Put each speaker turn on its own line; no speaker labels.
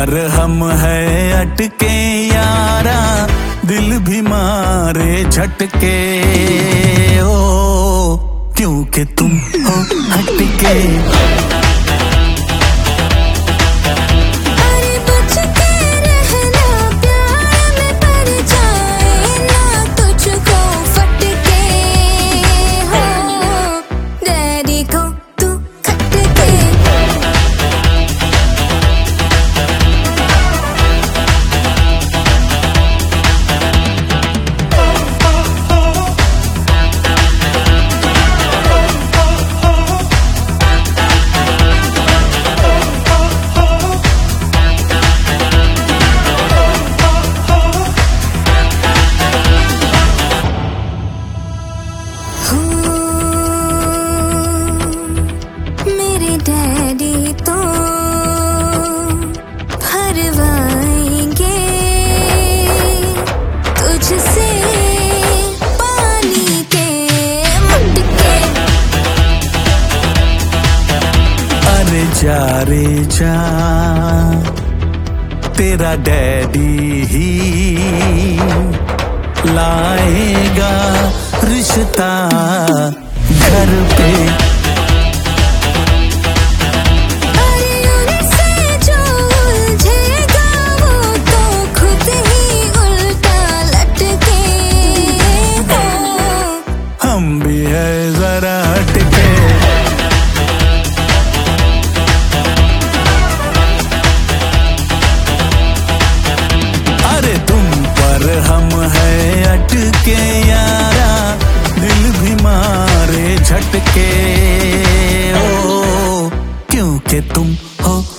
पर हम है अटके यारा, दिल भी मारे झटके। ओ क्योंकि तुम हो हटके।
डैडी तो भरवाएंगे तुझसे पानी के मटके।
अरे जा रे जा, तेरा डैडी ही लाएगा रिश्ता घर पे। हम भी है जरा हटके। अरे तुम पर हम है अटके यारा, दिल भी मारे झटके। ओ क्योंकि तुम हो